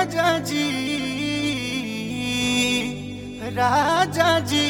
जी राजा जी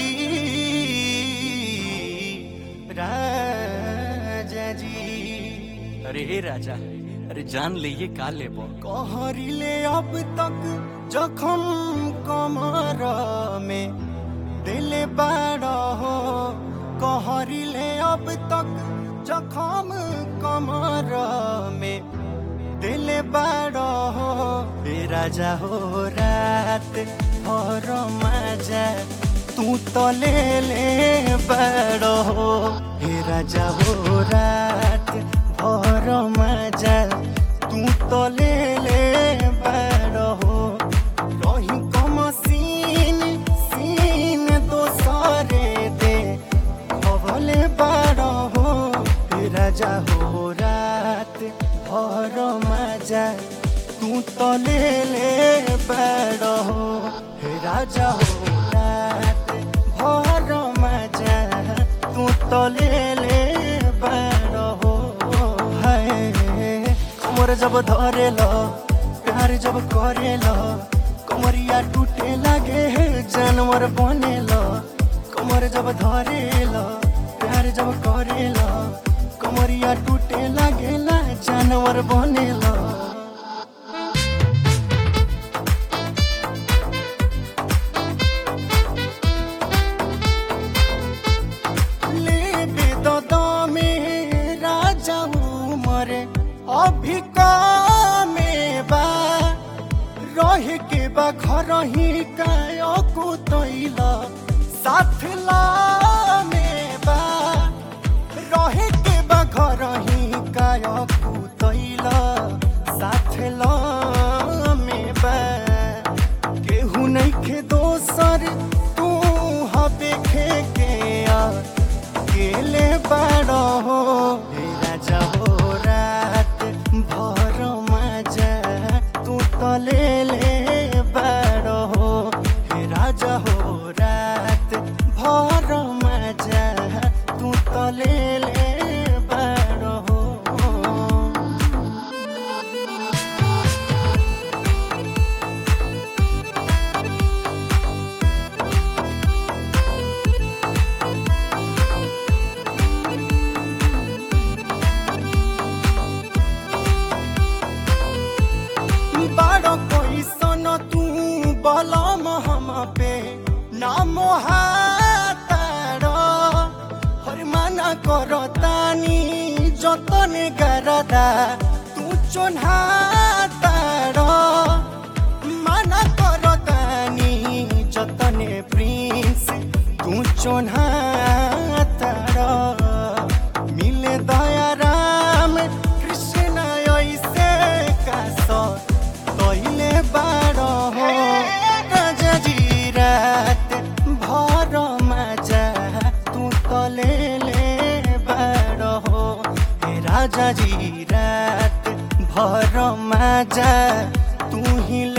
राजा जी। अरे हे राजा, अरे जान ले ये का लेबो। कहरिले अब तक जखम कमर में दिले बाड़ हो, कहरिले अब तक जखम कमर में दिले बाड़ हो। हे राजा हो रात भर मजा तू तो ले बाड़ हो। हे राजा हो रात भर मजा तू तो ले बाड़ हो। रही कम सीन सीन दोसरे दे खबले बाड़ हो। हे राजा हो रात भर मजा तू तो ले बाड़ हो। हे राजा हो रात भर मजा तू तो ले बाड़ हो। कमर जब धरे लो प्यार जब करे लो, कमरिया टूटे लागे जानवर बने लो। कमर जब धरे लो प्यार जब करे लो, कमरिया टूटे लागे ला जानवर बने लो। अभी में बा रह के बा घर ही कायो कुतैला साथ ला में बा रह के बा घर ही कायो कुतैला साथ ला में बा। केहू नहीं के दोसर तू हबे खे के अकेले बाड़ हो। हे राजा हो भर मजा तू तो ले बाड़ हो। हे राजा हो रात भर मजा तू तो ले बाड़ हो। बाड़ो कोई सन तू बलम हम पे नाम हाताड़ो। हर माना करो तानी जतन गरदा तू चोन्हाताड़ो। माना करो तानी जतन प्रिंस तू चोन्हाताड़ो। मिले दया राम कृष्ण ऐसे कासो तहिले बाड़ हो। राजा जी रात भर मजा तू तो ले बाड़ हो। हे राजा जी रात भर मजा तू ही